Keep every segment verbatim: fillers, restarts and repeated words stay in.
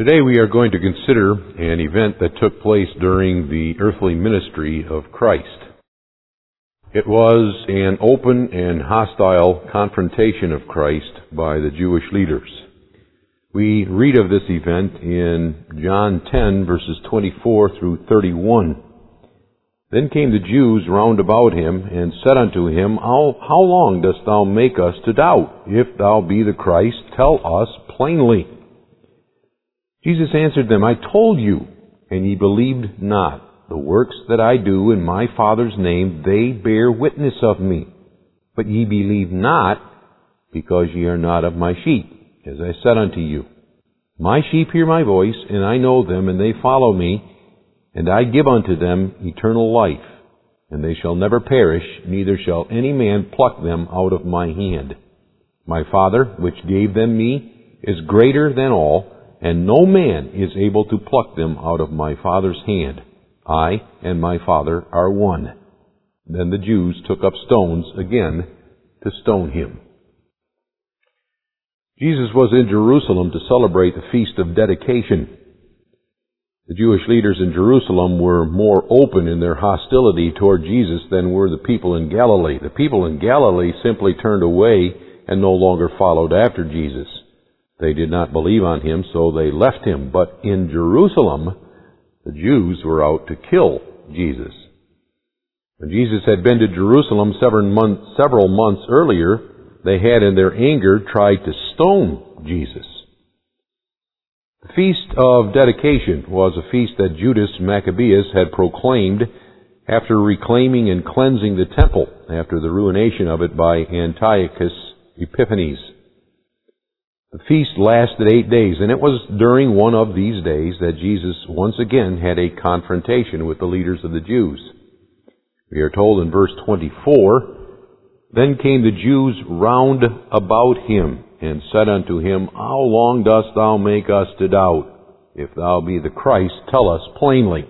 Today we are going to consider an event that took place during the earthly ministry of Christ. It was an open and hostile confrontation of Christ by the Jewish leaders. We read of this event in John ten, verses twenty-four through thirty-one. Then came the Jews round about him, and said unto him, How, how long dost thou make us to doubt? If thou be the Christ, tell us plainly. Jesus answered them, I told you, and ye believed not. The works that I do in my Father's name, they bear witness of me. But ye believe not, because ye are not of my sheep, as I said unto you. My sheep hear my voice, and I know them, and they follow me, and I give unto them eternal life, and they shall never perish, neither shall any man pluck them out of my hand. My Father, which gave them me, is greater than all, and no man is able to pluck them out of my Father's hand. I and my Father are one. Then the Jews took up stones again to stone him. Jesus was in Jerusalem to celebrate the Feast of Dedication. The Jewish leaders in Jerusalem were more open in their hostility toward Jesus than were the people in Galilee. The people in Galilee simply turned away and no longer followed after Jesus. They did not believe on him, so they left him. But in Jerusalem, the Jews were out to kill Jesus. When Jesus had been to Jerusalem several months, several months earlier, they had in their anger tried to stone Jesus. The Feast of Dedication was a feast that Judas Maccabeus had proclaimed after reclaiming and cleansing the temple after the ruination of it by Antiochus Epiphanes. The feast lasted eight days, and it was during one of these days that Jesus once again had a confrontation with the leaders of the Jews. We are told in verse twenty-four, Then came the Jews round about him, and said unto him, How long dost thou make us to doubt? If thou be the Christ, tell us plainly.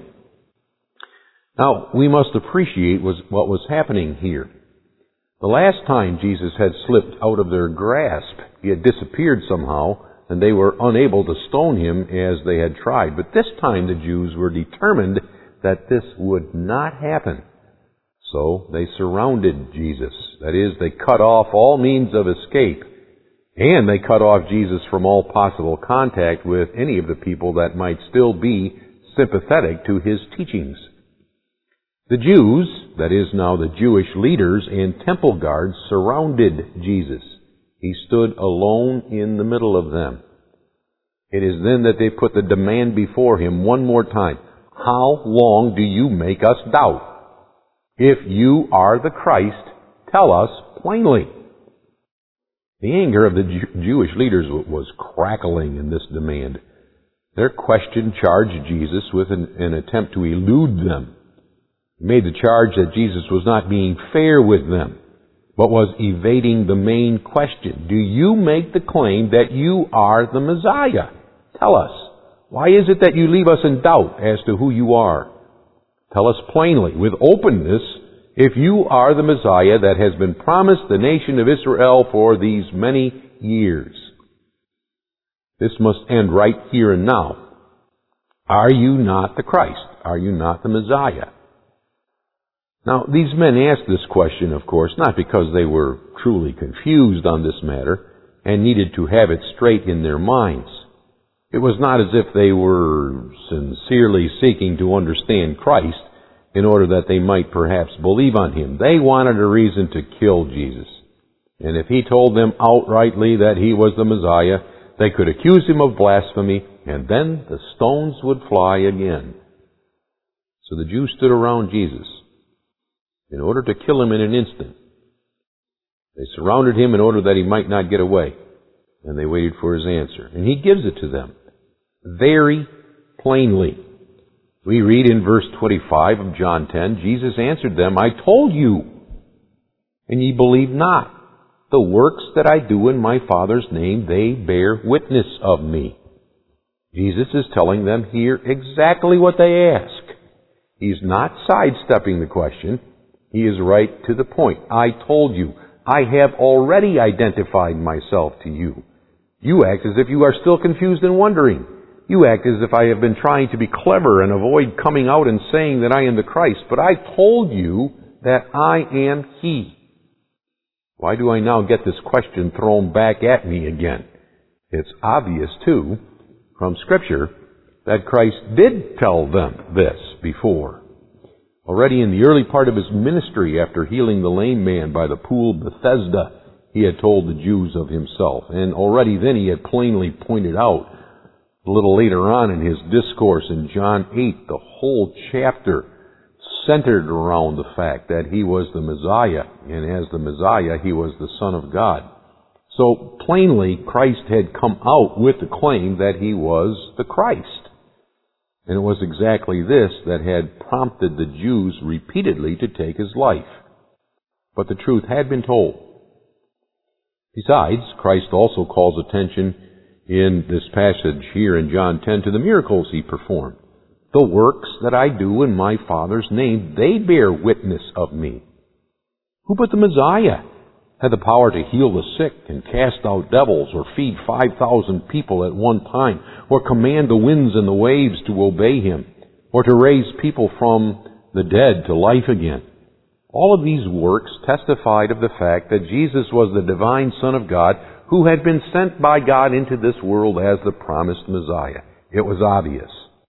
Now, we must appreciate what was happening here. The last time Jesus had slipped out of their grasp, he had disappeared somehow, and they were unable to stone him as they had tried. But this time the Jews were determined that this would not happen. So they surrounded Jesus. That is, they cut off all means of escape. And they cut off Jesus from all possible contact with any of the people that might still be sympathetic to his teachings. The Jews, that is now the Jewish leaders and temple guards, surrounded Jesus. He stood alone in the middle of them. It is then that they put the demand before him one more time. How long do you make us doubt? If you are the Christ, tell us plainly. The anger of the Jew- Jewish leaders was crackling in this demand. Their question charged Jesus with an, an attempt to elude them. They made the charge that Jesus was not being fair with them, but was evading the main question. Do you make the claim that you are the Messiah? Tell us. Why is it that you leave us in doubt as to who you are? Tell us plainly, with openness, if you are the Messiah that has been promised the nation of Israel for these many years. This must end right here and now. Are you not the Christ? Are you not the Messiah? Now, these men asked this question, of course, not because they were truly confused on this matter and needed to have it straight in their minds. It was not as if they were sincerely seeking to understand Christ in order that they might perhaps believe on him. They wanted a reason to kill Jesus. And if he told them outrightly that he was the Messiah, they could accuse him of blasphemy, and then the stones would fly again. So the Jews stood around Jesus in order to kill him in an instant. They surrounded him in order that he might not get away. And they waited for his answer. And he gives it to them very plainly. We read in verse twenty-five of John ten, Jesus answered them, I told you, and ye believe not. The works that I do in my Father's name, they bear witness of me. Jesus is telling them here exactly what they ask. He's not sidestepping the question. He is right to the point. I told you. I have already identified myself to you. You act as if you are still confused and wondering. You act as if I have been trying to be clever and avoid coming out and saying that I am the Christ. But I told you that I am He. Why do I now get this question thrown back at me again? It's obvious, too, from Scripture, that Christ did tell them this before. Already in the early part of His ministry, after healing the lame man by the pool of Bethesda, He had told the Jews of Himself. And already then He had plainly pointed out, a little later on in His discourse in John eight, the whole chapter centered around the fact that He was the Messiah, and as the Messiah, He was the Son of God. So plainly, Christ had come out with the claim that He was the Christ. And it was exactly this that had prompted the Jews repeatedly to take His life. But the truth had been told. Besides, Christ also calls attention in this passage here in John ten to the miracles He performed. The works that I do in my Father's name, they bear witness of me. Who but the Messiah had the power to heal the sick and cast out devils or feed five thousand people at one time, or command the winds and the waves to obey Him, or to raise people from the dead to life again? All of these works testified of the fact that Jesus was the divine Son of God who had been sent by God into this world as the promised Messiah. It was obvious.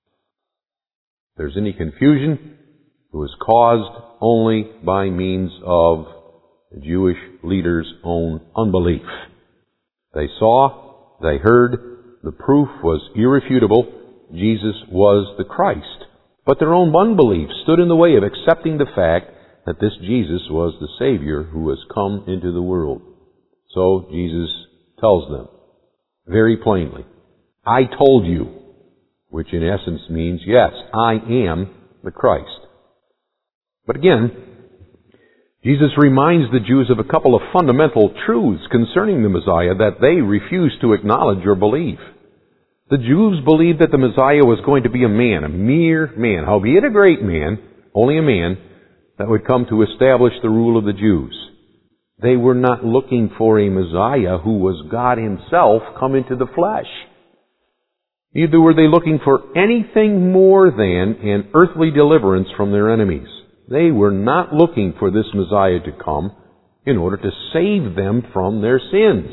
If there's any confusion, it was caused only by means of the Jewish leaders' own unbelief. They saw, they heard, the proof was irrefutable. Jesus was the Christ. But their own unbelief stood in the way of accepting the fact that this Jesus was the Savior who has come into the world. So Jesus tells them very plainly, I told you, which in essence means, yes, I am the Christ. But again, Jesus reminds the Jews of a couple of fundamental truths concerning the Messiah that they refused to acknowledge or believe. The Jews believed that the Messiah was going to be a man, a mere man, howbeit a great man, only a man, that would come to establish the rule of the Jews. They were not looking for a Messiah who was God Himself come into the flesh. Neither were they looking for anything more than an earthly deliverance from their enemies. They were not looking for this Messiah to come in order to save them from their sins.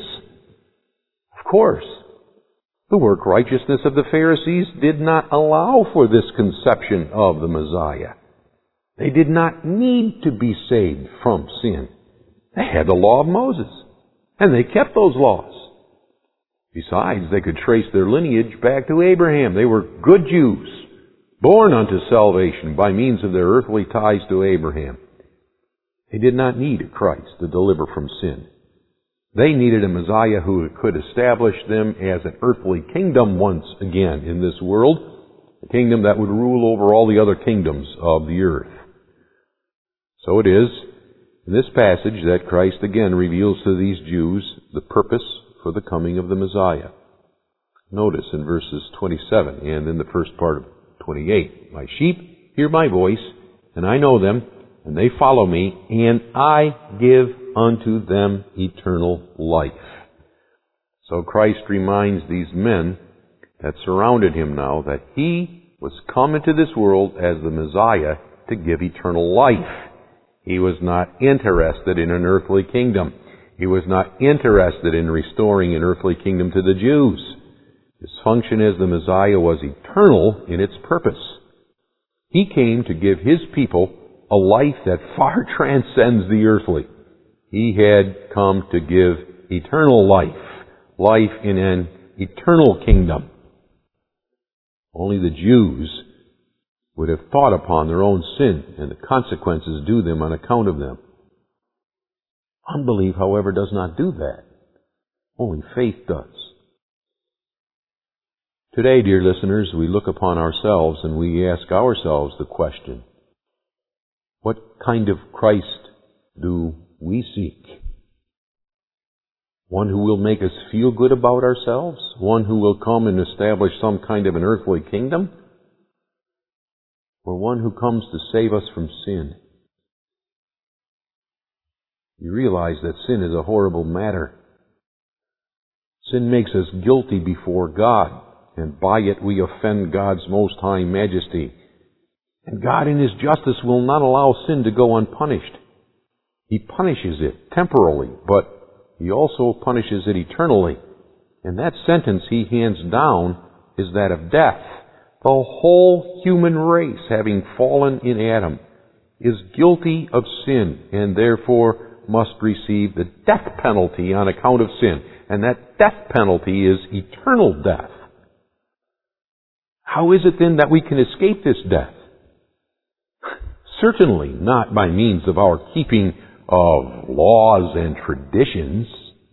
Of course, the work righteousness of the Pharisees did not allow for this conception of the Messiah. They did not need to be saved from sin. They had the law of Moses, and they kept those laws. Besides, they could trace their lineage back to Abraham. They were good Jews, born unto salvation by means of their earthly ties to Abraham. They did not need a Christ to deliver from sin. They needed a Messiah who could establish them as an earthly kingdom once again in this world, a kingdom that would rule over all the other kingdoms of the earth. So it is in this passage that Christ again reveals to these Jews the purpose for the coming of the Messiah. Notice in verses twenty-seven and in the first part of twenty-eight, my sheep hear my voice, and I know them, and they follow me, and I give unto them eternal life. So Christ reminds these men that surrounded Him now that He was come into this world as the Messiah to give eternal life. He was not interested in an earthly kingdom. He was not interested in restoring an earthly kingdom to the Jews. His function as the Messiah was eternal in its purpose. He came to give His people a life that far transcends the earthly. He had come to give eternal life, life in an eternal kingdom. Only the Jews would have thought upon their own sin and the consequences due them on account of them. Unbelief, however, does not do that. Only faith does. Today, dear listeners, we look upon ourselves and we ask ourselves the question, what kind of Christ do we seek? One who will make us feel good about ourselves? One who will come and establish some kind of an earthly kingdom? Or one who comes to save us from sin? You realize that sin is a horrible matter. Sin makes us guilty before God. and by it we offend God's most high majesty. And God in His justice will not allow sin to go unpunished. He punishes it temporally, but He also punishes it eternally. And that sentence He hands down is that of death. The whole human race, having fallen in Adam, is guilty of sin and therefore must receive the death penalty on account of sin. And that death penalty is eternal death. How is it then that we can escape this death? Certainly not by means of our keeping of laws and traditions.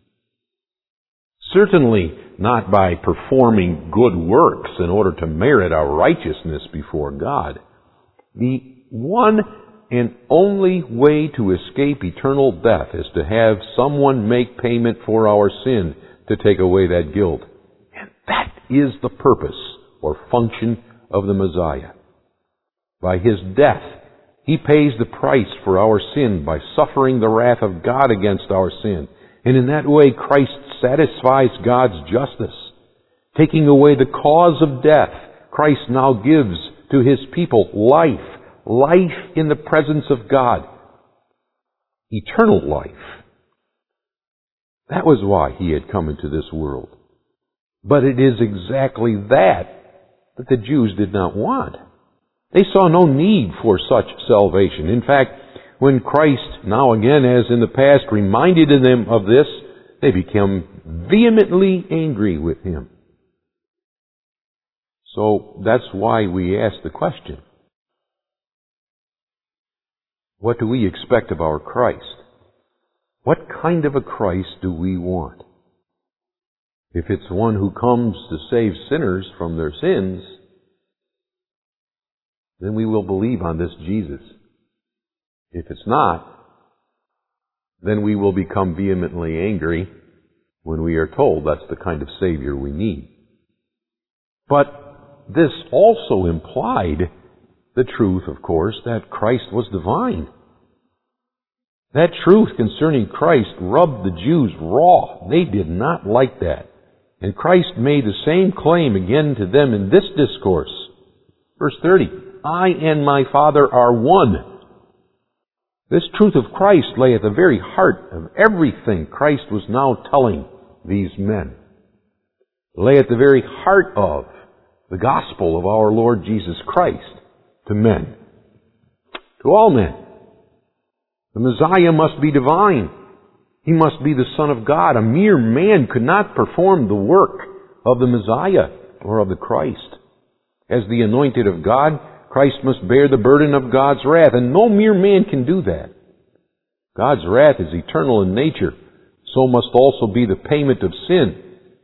Certainly not by performing good works in order to merit our righteousness before God. The one and only way to escape eternal death is to have someone make payment for our sin to take away that guilt. And that is the purpose or function of the Messiah. By His death, He pays the price for our sin by suffering the wrath of God against our sin. And in that way, Christ satisfies God's justice. Taking away the cause of death, Christ now gives to His people life. Life in the presence of God. Eternal life. That was why He had come into this world. But it is exactly that that the Jews did not want. They saw no need for such salvation. In fact, when Christ, now again as in the past, reminded them of this, they became vehemently angry with Him. So that's why we ask the question, what do we expect of our Christ? What kind of a Christ do we want? If it's one who comes to save sinners from their sins, then we will believe on this Jesus. If it's not, then we will become vehemently angry when we are told that's the kind of Savior we need. But this also implied the truth, of course, that Christ was divine. That truth concerning Christ rubbed the Jews raw. They did not like that. And Christ made the same claim again to them in this discourse. Verse thirty, I and my Father are one. This truth of Christ lay at the very heart of everything Christ was now telling these men. It lay at the very heart of the gospel of our Lord Jesus Christ to men, to all men. The Messiah must be divine. He must be the Son of God. A mere man could not perform the work of the Messiah or of the Christ. As the anointed of God, Christ must bear the burden of God's wrath, and no mere man can do that. God's wrath is eternal in nature. So must also be the payment of sin.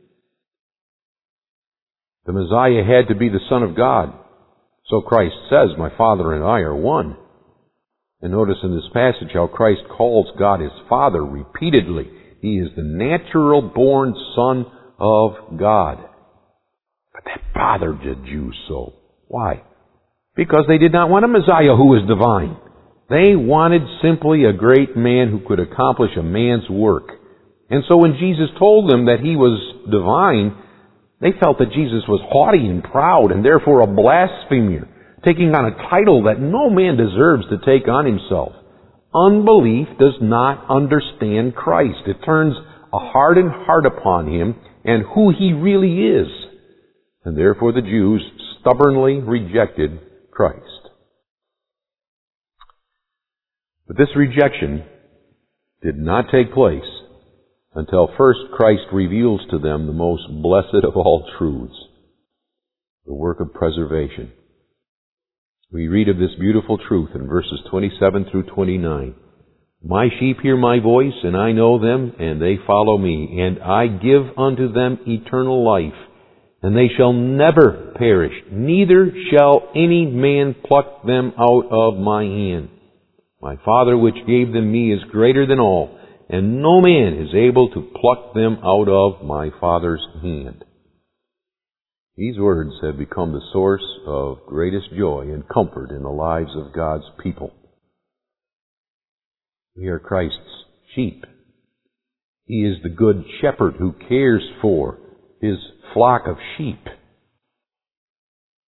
The Messiah had to be the Son of God. So Christ says, my Father and I are one. And notice in this passage how Christ calls God His Father repeatedly. He is the natural-born Son of God. But that bothered the Jews so. Why? Because they did not want a Messiah who was divine. They wanted simply a great man who could accomplish a man's work. And so when Jesus told them that He was divine, they felt that Jesus was haughty and proud and therefore a blasphemer, taking on a title that no man deserves to take on himself. Unbelief does not understand Christ. It turns a hardened heart upon Him and who He really is. And therefore the Jews stubbornly rejected Christ. But this rejection did not take place until first Christ reveals to them the most blessed of all truths, the work of preservation. We read of this beautiful truth in verses twenty-seven through twenty-nine. My sheep hear my voice, and I know them, and they follow me, and I give unto them eternal life, and they shall never perish, neither shall any man pluck them out of my hand. My Father which gave them me is greater than all, and no man is able to pluck them out of my Father's hand. These words have become the source of greatest joy and comfort in the lives of God's people. We are Christ's sheep. He is the good shepherd who cares for His flock of sheep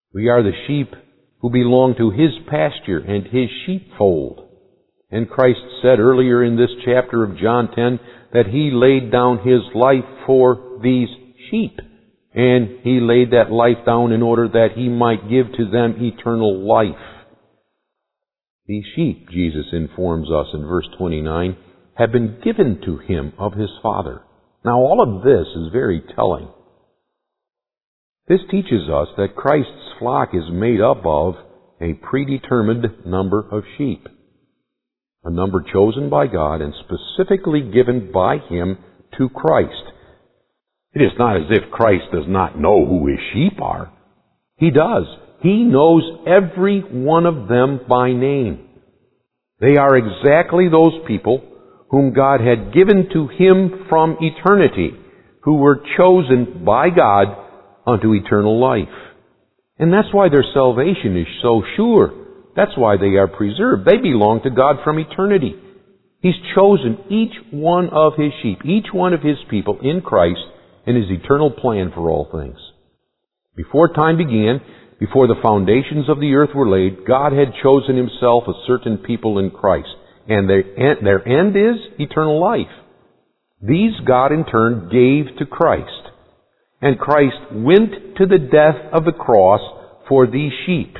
We are the sheep who belong to His pasture and His sheepfold. And Christ said earlier in this chapter of John ten that He laid down His life for these sheep. And He laid that life down in order that He might give to them eternal life. These sheep, Jesus informs us in verse twenty-nine, have been given to Him of His Father. Now all of this is very telling. This teaches us that Christ's flock is made up of a predetermined number of sheep. A number chosen by God and specifically given by Him to Christ. It is not as if Christ does not know who His sheep are. He does. He knows every one of them by name. They are exactly those people whom God had given to Him from eternity, who were chosen by God unto eternal life. And that's why their salvation is so sure. That's why they are preserved. They belong to God from eternity. He's chosen each one of His sheep, each one of His people in Christ in His eternal plan for all things. Before time began, before the foundations of the earth were laid, God had chosen Himself a certain people in Christ. And their end, their end is eternal life. These God in turn gave to Christ. And Christ went to the death of the cross for these sheep.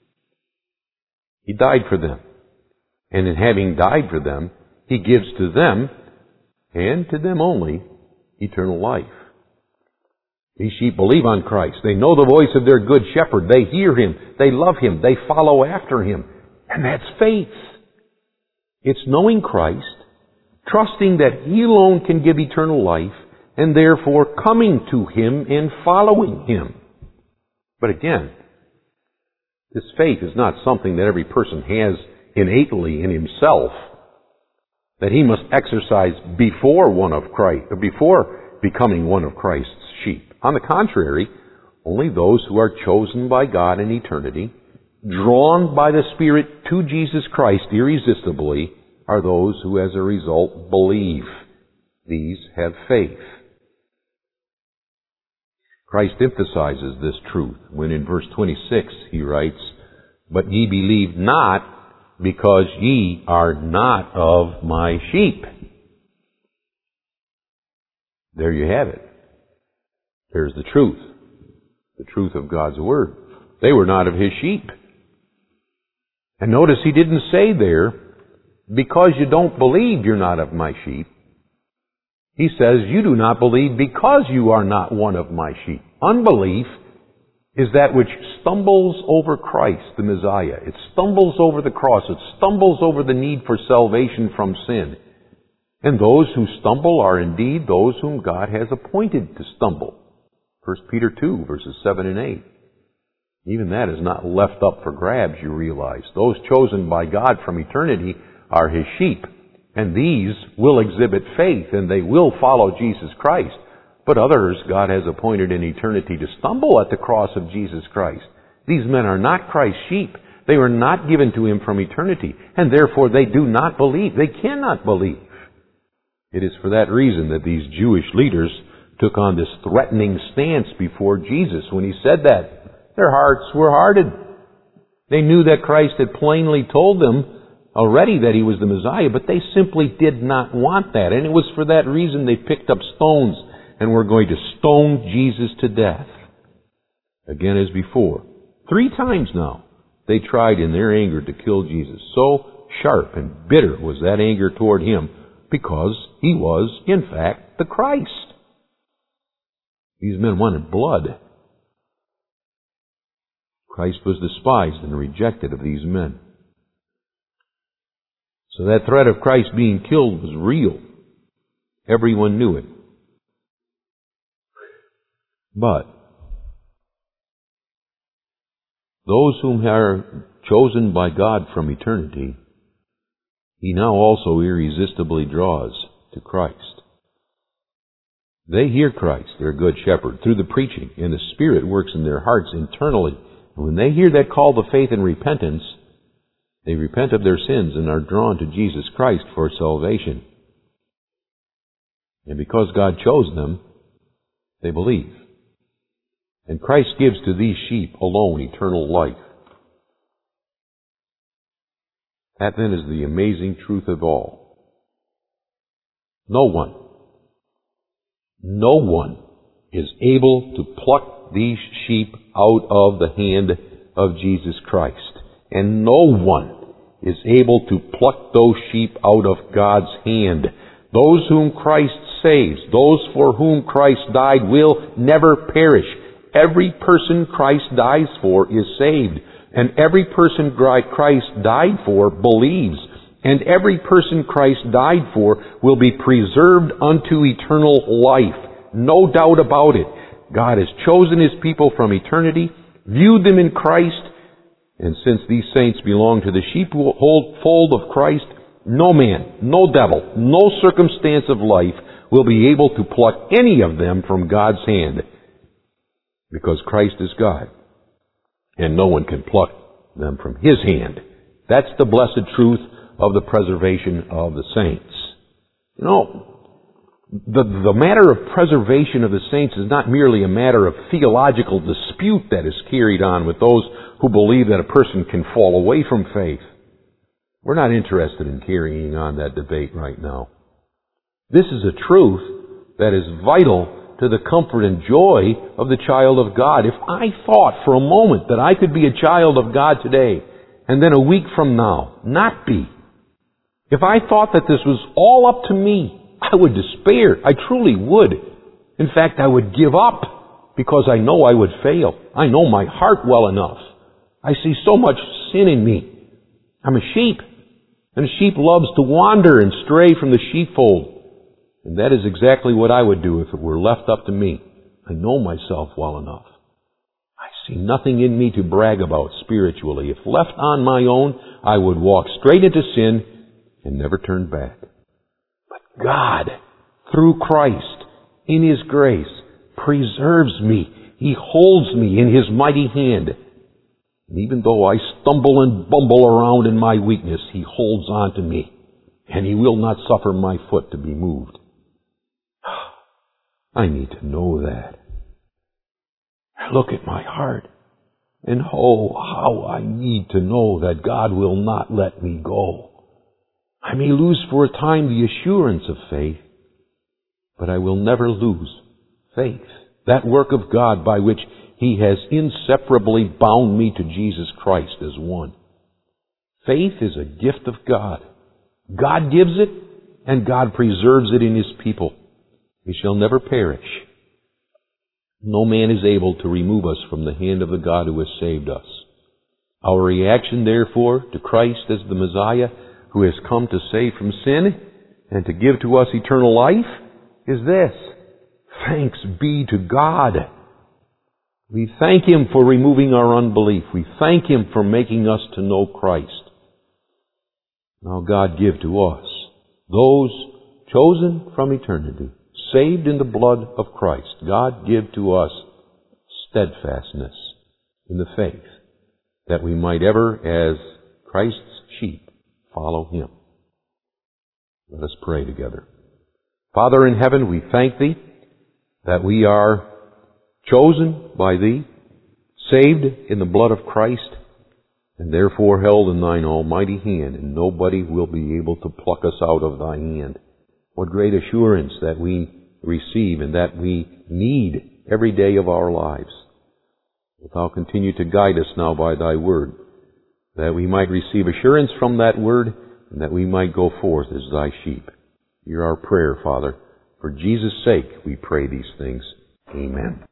He died for them. And in having died for them, He gives to them, and to them only, eternal life. These sheep believe on Christ. They know the voice of their good shepherd. They hear Him. They love Him. They follow after Him. And that's faith. It's knowing Christ, trusting that He alone can give eternal life, and therefore coming to Him and following Him. But again, this faith is not something that every person has innately in himself, that he must exercise before one of Christ, or before becoming one of Christ's sheep. On the contrary, only those who are chosen by God in eternity, drawn by the Spirit to Jesus Christ irresistibly, are those who as a result believe. These have faith. Christ emphasizes this truth when in verse twenty-six He writes, "But ye believe not, because ye are not of my sheep." There you have it. There's the truth. The truth of God's Word. They were not of His sheep. And notice He didn't say there, because you don't believe you're not of my sheep. He says, you do not believe because you are not one of my sheep. Unbelief is that which stumbles over Christ, the Messiah. It stumbles over the cross. It stumbles over the need for salvation from sin. And those who stumble are indeed those whom God has appointed to stumble. First Peter two, verses seven and eight. Even that is not left up for grabs, you realize. Those chosen by God from eternity are His sheep. And these will exhibit faith, and they will follow Jesus Christ. But others God has appointed in eternity to stumble at the cross of Jesus Christ. These men are not Christ's sheep. They were not given to Him from eternity, and therefore they do not believe. They cannot believe. It is for that reason that these Jewish leaders took on this threatening stance before Jesus when He said that. Their hearts were hardened. They knew that Christ had plainly told them already that He was the Messiah, but they simply did not want that. And it was for that reason they picked up stones and were going to stone Jesus to death. Again as before. Three times now they tried in their anger to kill Jesus. So sharp and bitter was that anger toward Him because He was, in fact, the Christ. These men wanted blood. Christ was despised and rejected of these men. So that threat of Christ being killed was real. Everyone knew it. But those whom are chosen by God from eternity, He now also irresistibly draws to Christ. They hear Christ, their good shepherd, through the preaching, and the Spirit works in their hearts internally. And when they hear that call to faith and repentance, they repent of their sins and are drawn to Jesus Christ for salvation. And because God chose them, they believe. And Christ gives to these sheep alone eternal life. That then is the amazing truth of all. No one, no one is able to pluck these sheep out of the hand of Jesus Christ. And no one is able to pluck those sheep out of God's hand. Those whom Christ saves, those for whom Christ died, will never perish. Every person Christ dies for is saved. And every person Christ died for believes. And every person Christ died for will be preserved unto eternal life. No doubt about it. God has chosen His people from eternity, viewed them in Christ, and since these saints belong to the sheepfold of Christ, no man, no devil, no circumstance of life will be able to pluck any of them from God's hand, because Christ is God, and no one can pluck them from His hand. That's the blessed truth of the preservation of the saints. You know, the, the matter of preservation of the saints is not merely a matter of theological dispute that is carried on with those who believe that a person can fall away from faith. We're not interested in carrying on that debate right now. This is a truth that is vital to the comfort and joy of the child of God. If I thought for a moment that I could be a child of God today, and then a week from now not be, if I thought that this was all up to me, I would despair. I truly would. In fact, I would give up because I know I would fail. I know my heart well enough. I see so much sin in me. I'm a sheep, and a sheep loves to wander and stray from the sheepfold. And that is exactly what I would do if it were left up to me. I know myself well enough. I see nothing in me to brag about spiritually. If left on my own, I would walk straight into sin and never turn back. But God, through Christ, in His grace, preserves me. He holds me in His mighty hand. And even though I stumble and bumble around in my weakness, He holds on to me, and He will not suffer my foot to be moved. I need to know that. I look at my heart, and oh, how I need to know that God will not let me go. I may lose for a time the assurance of faith, but I will never lose faith. That work of God by which He has inseparably bound me to Jesus Christ as one. Faith is a gift of God. God gives it, and God preserves it in His people. We shall never perish. No man is able to remove us from the hand of the God who has saved us. Our reaction, therefore, to Christ as the Messiah, who has come to save from sin and to give to us eternal life, is this: thanks be to God. We thank Him for removing our unbelief. We thank Him for making us to know Christ. Now God give to us, those chosen from eternity, saved in the blood of Christ, God give to us steadfastness in the faith, that we might ever, as Christ's sheep, follow Him. Let us pray together. Father in heaven, we thank Thee that we are chosen by Thee, saved in the blood of Christ, and therefore held in Thine almighty hand, and nobody will be able to pluck us out of Thy hand. What great assurance that we receive and that we need every day of our lives. Wilt Thou continue to guide us now by Thy word, that we might receive assurance from that word, and that we might go forth as Thy sheep. Hear our prayer, Father. For Jesus' sake we pray these things. Amen.